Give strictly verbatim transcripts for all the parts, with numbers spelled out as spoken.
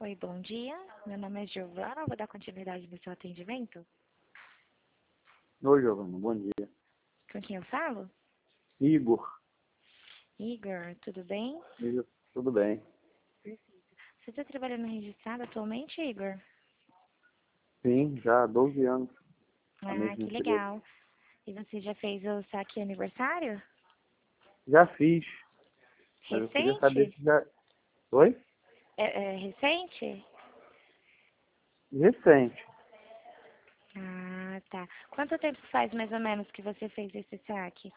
Oi, bom dia. Meu nome é Giovana, vou dar continuidade no seu atendimento. Oi, Giovana, bom dia. Com quem eu falo? Igor. Igor, tudo bem? Igor, tudo bem? Você está trabalhando registrado atualmente, Igor? Sim, já há doze anos na Ah, mesma que empresa. legal. E você já fez o saque aniversário? Já fiz, mas eu queria saber Recente? se já... Oi? É, é recente? Recente. Ah, tá. Quanto tempo faz mais ou menos que você fez esse saque?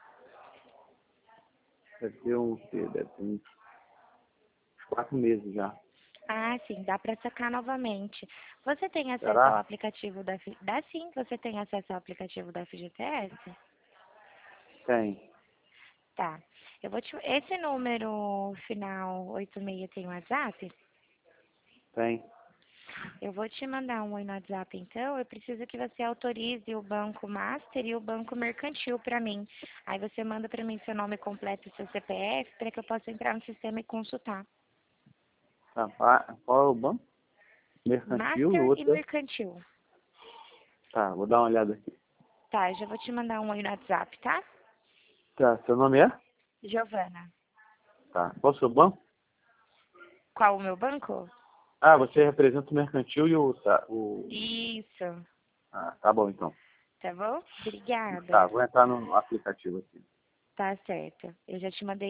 Deve ter uns, deve ter uns quatro meses já. Ah, sim, dá para sacar novamente. Você tem acesso ao Será? aplicativo da... F- Dá sim, você tem acesso ao aplicativo da F G T S? Tem. Tá. Eu vou te... Esse número final oito seis tem WhatsApp? Tem. Eu vou te mandar um oi no WhatsApp, então. Eu preciso que você autorize o Banco Master e o Banco Mercantil para mim. Aí você manda para mim seu nome completo e seu C P F para que eu possa entrar no sistema e consultar. Tá. Ah, qual é o banco? Mercantil e o Master e outro é... Mercantil. Tá, vou dar uma olhada aqui. Tá, eu já vou te mandar um oi no WhatsApp, tá? Tá, seu nome é? Giovana. Tá. Qual é o seu banco? Qual o meu banco? Ah, você representa o mercantil e o... Tá, o... Isso. Ah, tá bom então. Tá bom? Tá, Obrigada. vou entrar no aplicativo aqui. Tá certo. Eu já te mandei